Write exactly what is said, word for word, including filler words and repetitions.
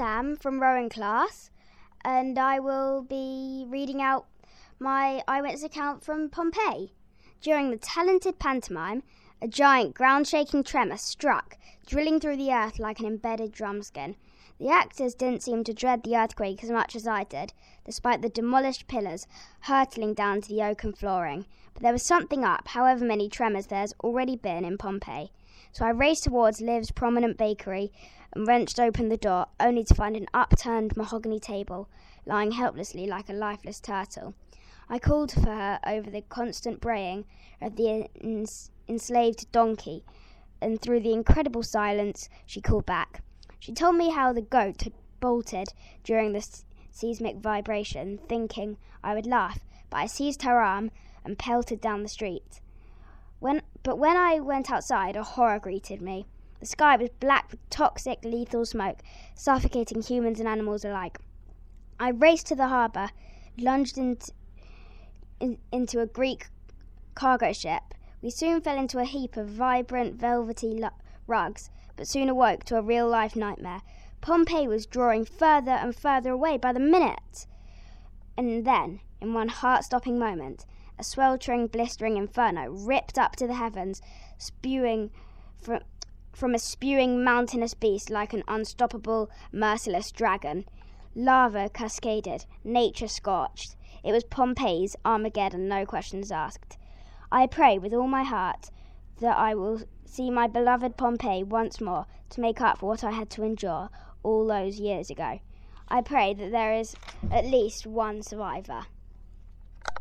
Sam from rowing class, and I will be reading out my eyewitness account from Pompeii. During the talented pantomime, a giant ground-shaking tremor struck, drilling through the earth like an embedded drumskin. The actors didn't seem to dread the earthquake as much as I did, despite the demolished pillars hurtling down to the oaken flooring. But there was something up, however many tremors there's already been in Pompeii. So I raced towards Liv's prominent bakery and wrenched open the door, only to find an upturned mahogany table lying helplessly like a lifeless turtle. I called for her over the constant braying of the ens- enslaved donkey, and through the incredible silence she called back. She told me how the goat had bolted during the s- seismic vibration, thinking I would laugh, but I seized her arm and pelted down the street. When, but when I went outside, a horror greeted me. The sky was black with toxic, lethal smoke, suffocating humans and animals alike. I raced to the harbour, lunged into, in, into a Greek cargo ship. We soon fell into a heap of vibrant, velvety lo- rugs, but soon awoke to a real-life nightmare. Pompeii was drawing further and further away by the minute. And then, in one heart-stopping moment, a sweltering, blistering inferno ripped up to the heavens, spewing from, from a spewing mountainous beast like an unstoppable, merciless dragon. Lava cascaded, nature scorched. It was Pompeii's Armageddon, no questions asked. I pray with all my heart that I will see my beloved Pompeii once more to make up for what I had to endure all those years ago. I pray that there is at least one survivor.